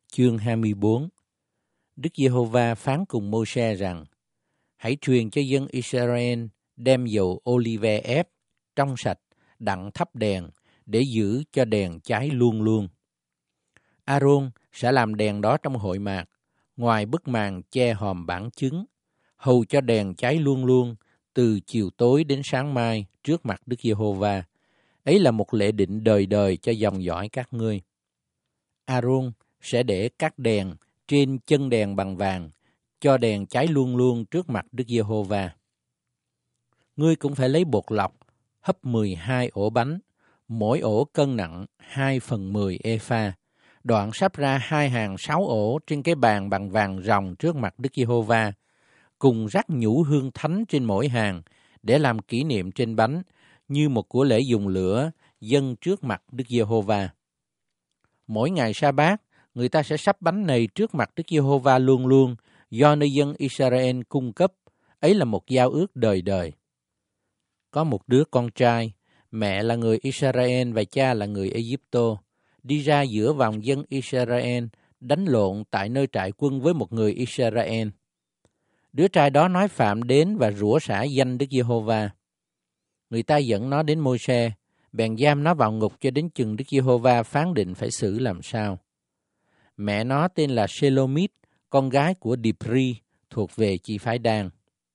chương 24. Đức Giê-hô-va phán cùng Mô-se rằng: Hãy truyền cho dân Israel đem dầu ô-li-ve ép, trong sạch, đặng thắp đèn, để giữ cho đèn cháy luôn luôn. A-rôn sẽ làm đèn đó trong hội mạc, ngoài bức màn che hòm bản chứng, hầu cho đèn cháy luôn luôn, từ chiều tối đến sáng mai trước mặt Đức Giê-hô-va. Ấy là một lệ định đời đời cho dòng dõi các ngươi. A-rôn sẽ để các đèn trên chân đèn bằng vàng, cho đèn cháy luôn luôn trước mặt Đức Giê-hô-va. Ngươi cũng phải lấy bột lọc, hấp 12 ổ bánh, mỗi ổ cân nặng 2/10 ê-pha, đoạn sắp ra 2 hàng 6 ổ trên cái bàn bằng vàng ròng trước mặt Đức Giê-hô-va, cùng rắc nhũ hương thánh trên mỗi hàng, để làm kỷ niệm trên bánh, như một của lễ dùng lửa dâng trước mặt Đức Giê-hô-va. Mỗi ngày sa-bát, người ta sẽ sắp bánh này trước mặt Đức Giê-hô-va luôn luôn, do nơi dân Israel cung cấp. Ấy là một giao ước đời đời. Có một đứa con trai, mẹ là người Israel và cha là người Ê-díp-tô, đi ra giữa vòng dân Israel, đánh lộn tại nơi trại quân với một người Israel. Đứa trai đó nói phạm đến và rủa xả danh Đức Giê-hô-va. Người ta dẫn nó đến Môi-se, bèn giam nó vào ngục cho đến chừng Đức Giê-hô-va phán định phải xử làm sao. Mẹ nó tên là Shelomit, con gái của Dipri, thuộc về chi phái Dan.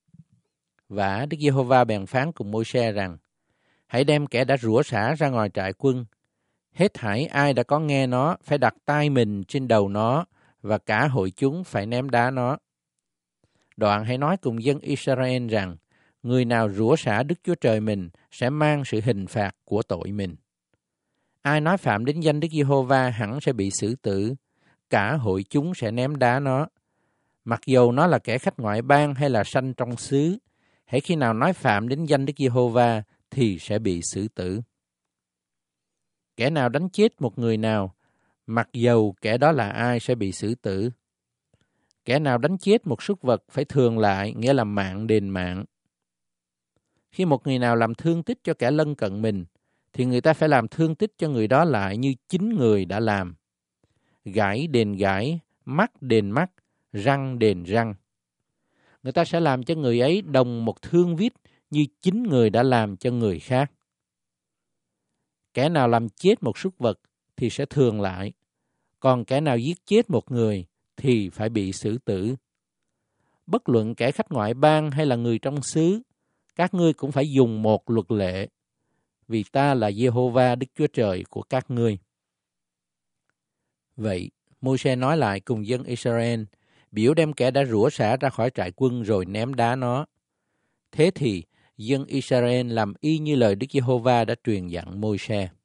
Và Đức Giê-hô-va bèn phán cùng Môi-se rằng: Hãy đem kẻ đã rủa xả ra ngoài trại quân. Hết thảy ai đã có nghe nó phải đặt tay mình trên đầu nó, và cả hội chúng phải ném đá nó. Đoạn hãy nói cùng dân Israel rằng: Người nào rủa xả Đức Chúa Trời mình sẽ mang sự hình phạt của tội mình. Ai nói phạm đến danh Đức Giê-hô-va hẳn sẽ bị xử tử. Cả hội chúng sẽ ném đá nó. Mặc dầu nó là kẻ khách ngoại bang hay là sanh trong xứ, hễ khi nào nói phạm đến danh Đức Giê-hô-va thì sẽ bị xử tử. Kẻ nào đánh chết một người nào, mặc dầu kẻ đó là ai sẽ bị xử tử. Kẻ nào đánh chết một súc vật phải thường lại, nghĩa là mạng đền mạng. Khi một người nào làm thương tích cho kẻ lân cận mình, thì người ta phải làm thương tích cho người đó lại như chính người đã làm. Gãi đền gãi, mắt đền mắt, răng đền răng. Người ta sẽ làm cho người ấy đồng một thương vít như chính người đã làm cho người khác. Kẻ nào làm chết một súc vật thì sẽ thường lại, còn kẻ nào giết chết một người thì phải bị xử tử. Bất luận kẻ khách ngoại bang hay là người trong xứ, các ngươi cũng phải dùng một luật lệ, vì ta là Giê-hô-va Đức Chúa Trời của các ngươi. Vậy, Môi-se nói lại cùng dân Israel, biểu đem kẻ đã rủa xả ra khỏi trại quân rồi ném đá nó. Thế thì, dân Israel làm y như lời Đức Giê-hô-va đã truyền dặn Môi-se.